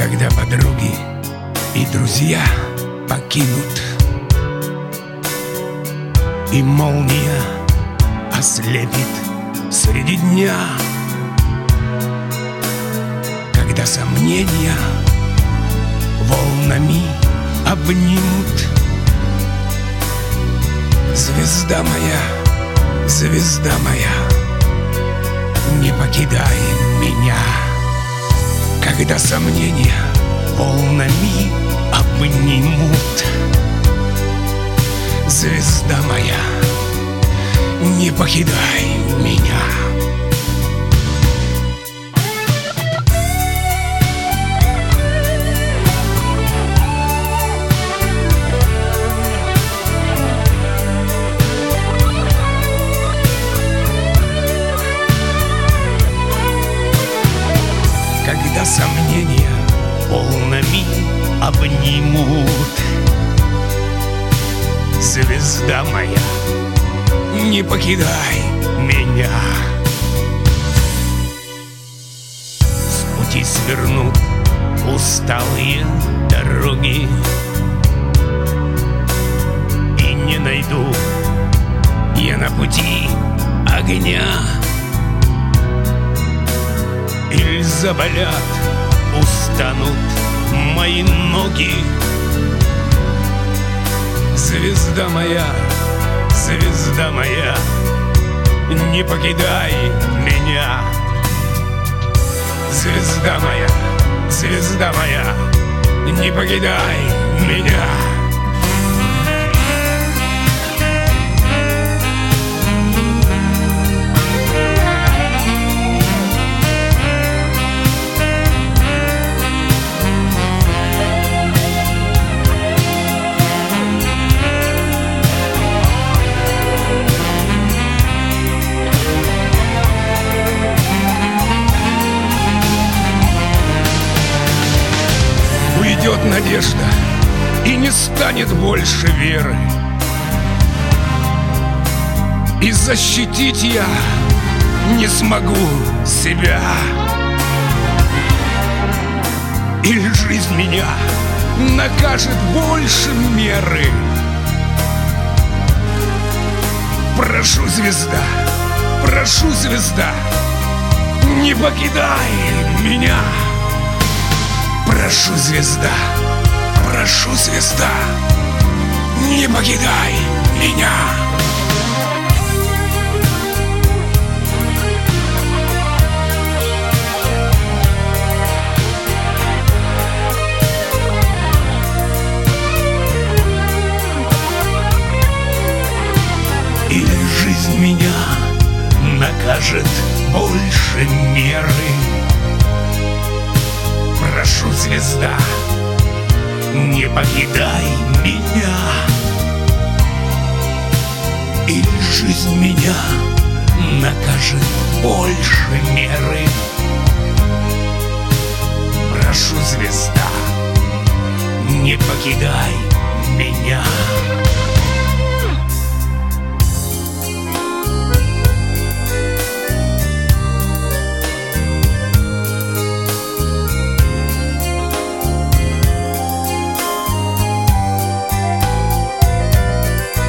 Когда подруги и друзья покинут, и молния ослепит среди дня, когда сомнения волнами обнимут. Звезда моя, не покидай меня. Когда сомнения волнами обнимут. Звезда моя, не покидай меня. Когда сомнения волнами обнимут. Звезда моя, не покидай меня. С пути свернут усталые дороги, и не найду я на пути огня. Или заболят, устанут мои ноги. Звезда моя, не покидай меня. Звезда моя, не покидай меня. Уйдет надежда, и не станет больше веры, и защитить я не смогу себя. Или жизнь меня накажет больше меры. Прошу, звезда, не покидай меня. Прошу, звезда, не покидай меня. Или жизнь меня накажет больше меры. Прошу, звезда, не покидай меня. Или жизнь меня накажет больше меры. Прошу, звезда, не покидай меня.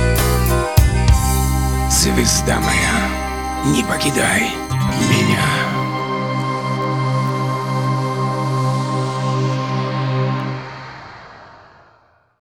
Звезда моя, не покидай меня.